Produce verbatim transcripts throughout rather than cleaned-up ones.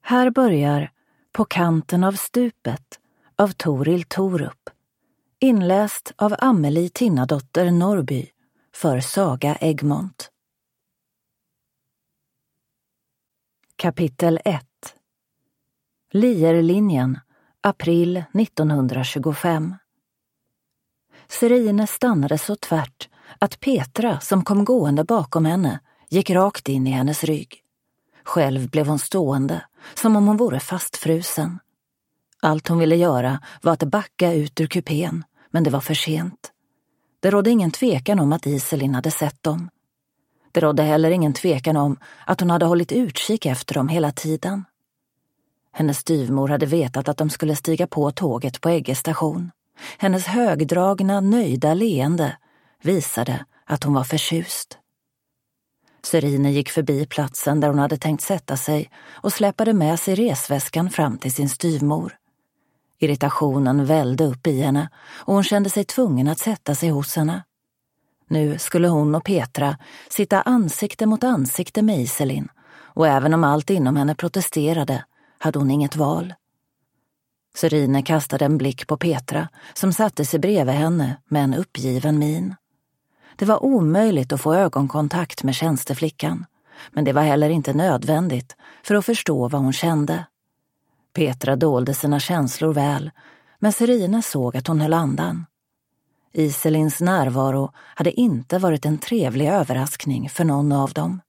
Här börjar På kanten av stupet av Toril Torup, inläst av Amelie Tinnadotter Norby för Saga Egmont. Kapitel ett. Lierlinjen, april nittonhundratjugofem. Serine stannade så tvärt att Petra, som kom gående bakom henne, gick rakt in i hennes rygg. Själv blev hon stående, som om hon vore fastfrusen. Allt hon ville göra var att backa ut ur kupén, men det var för sent. Det rådde ingen tvekan om att Iselin hade sett dem. Det rådde heller ingen tvekan om att hon hade hållit utkik efter dem hela tiden. Hennes styvmor hade vetat att de skulle stiga på tåget på Ägge station. Hennes högdragna, nöjda leende visade att hon var förtjust. Serine gick förbi platsen där hon hade tänkt sätta sig och släpade med sig resväskan fram till sin styvmor. Irritationen vällde upp i henne och hon kände sig tvungen att sätta sig hos henne. Nu skulle hon och Petra sitta ansikte mot ansikte med Iselin, och även om allt inom henne protesterade hade hon inget val. Serine kastade en blick på Petra som satte sig bredvid henne med en uppgiven min. Det var omöjligt att få ögonkontakt med tjänsteflickan, men det var heller inte nödvändigt för att förstå vad hon kände. Petra dolde sina känslor väl, men Serine såg att hon höll andan. Iselins närvaro hade inte varit en trevlig överraskning för någon av dem.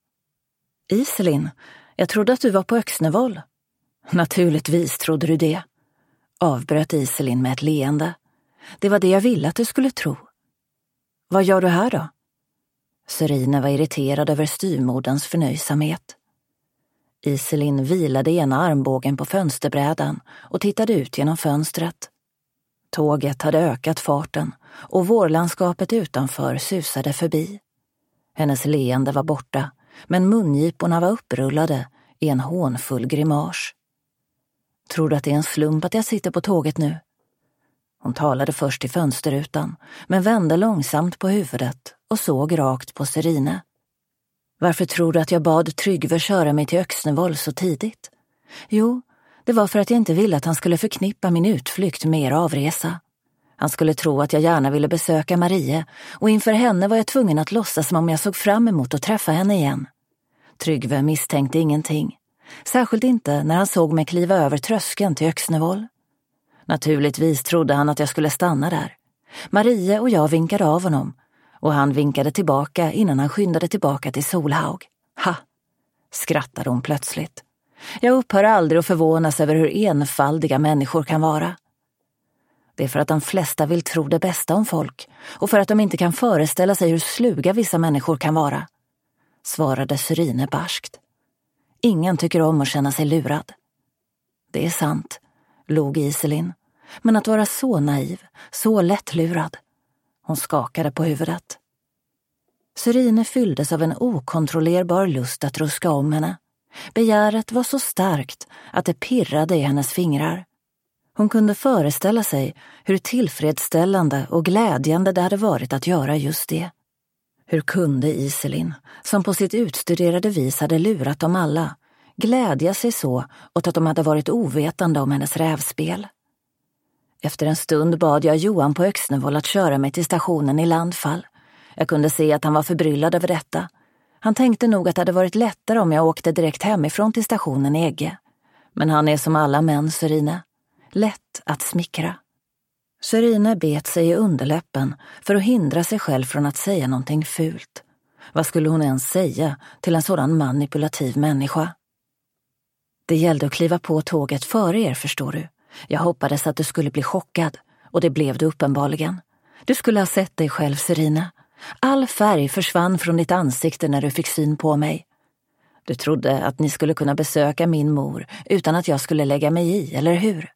Iselin, jag trodde att du var på Öxnevoll. Naturligtvis trodde du det, avbröt Iselin med ett leende. Det var det jag ville att du skulle tro. Vad gör du här då? Serine var irriterad över styrmodens förnöjsamhet. Iselin vilade ena armbågen på fönsterbrädan och tittade ut genom fönstret. Tåget hade ökat farten och vårlandskapet utanför susade förbi. Hennes leende var borta, men mungiporna var upprullade i en hånfull grimas. Tror du att det är en slump att jag sitter på tåget nu? Hon talade först i fönsterrutan, men vände långsamt på huvudet och såg rakt på Serine. Varför tror du att jag bad Tryggve köra mig till Öxnevoll så tidigt? Jo, det var för att jag inte ville att han skulle förknippa min utflykt med er avresa. Han skulle tro att jag gärna ville besöka Marie, och inför henne var jag tvungen att låtsas som om jag såg fram emot att träffa henne igen. Tryggve misstänkte ingenting, särskilt inte när han såg mig kliva över tröskeln till Öxnevoll. Naturligtvis trodde han att jag skulle stanna där. Marie och jag vinkade av honom, och han vinkade tillbaka innan han skyndade tillbaka till Solhaug. Ha! Skrattade hon plötsligt. Jag upphör aldrig att förvånas över hur enfaldiga människor kan vara. Det är för att de flesta vill tro det bästa om folk, och för att de inte kan föreställa sig hur sluga vissa människor kan vara, svarade Serine barskt. Ingen tycker om att känna sig lurad. Det är sant, log Iselin, men att vara så naiv, så lättlurad. Hon skakade på huvudet. Serine fylldes av en okontrollerbar lust att ruska om henne. Begäret var så starkt att det pirrade i hennes fingrar. Hon kunde föreställa sig hur tillfredsställande och glädjande det hade varit att göra just det. Hur kunde Iselin, som på sitt utstuderade vis hade lurat dem alla, glädja sig så åt att de hade varit ovetande om hennes rävspel? Efter en stund bad jag Johan på Öxnevoll att köra mig till stationen i Landfall. Jag kunde se att han var förbryllad över detta. Han tänkte nog att det hade varit lättare om jag åkte direkt hemifrån till stationen i Ägge. Men han är som alla män, Serine. Lätt att smickra. Serine bet sig i underläppen för att hindra sig själv från att säga någonting fult. Vad skulle hon ens säga till en sådan manipulativ människa? Det gällde att kliva på tåget före er, förstår du. Jag hoppades att du skulle bli chockad, och det blev du uppenbarligen. Du skulle ha sett dig själv, Serine. All färg försvann från ditt ansikte när du fick syn på mig. Du trodde att ni skulle kunna besöka min mor utan att jag skulle lägga mig i, eller hur?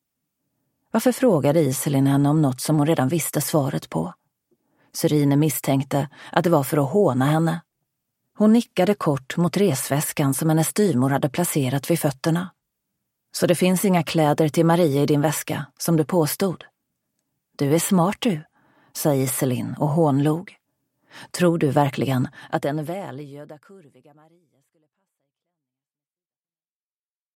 Varför frågade Iselin henne om något som hon redan visste svaret på? Serine misstänkte att det var för att håna henne. Hon nickade kort mot resväskan som hennes styrmor hade placerat vid fötterna. Så det finns inga kläder till Marie i din väska, som du påstod. Du är smart du, sa Iselin och hånlog. Tror du verkligen att den välgödda kurviga Marie skulle...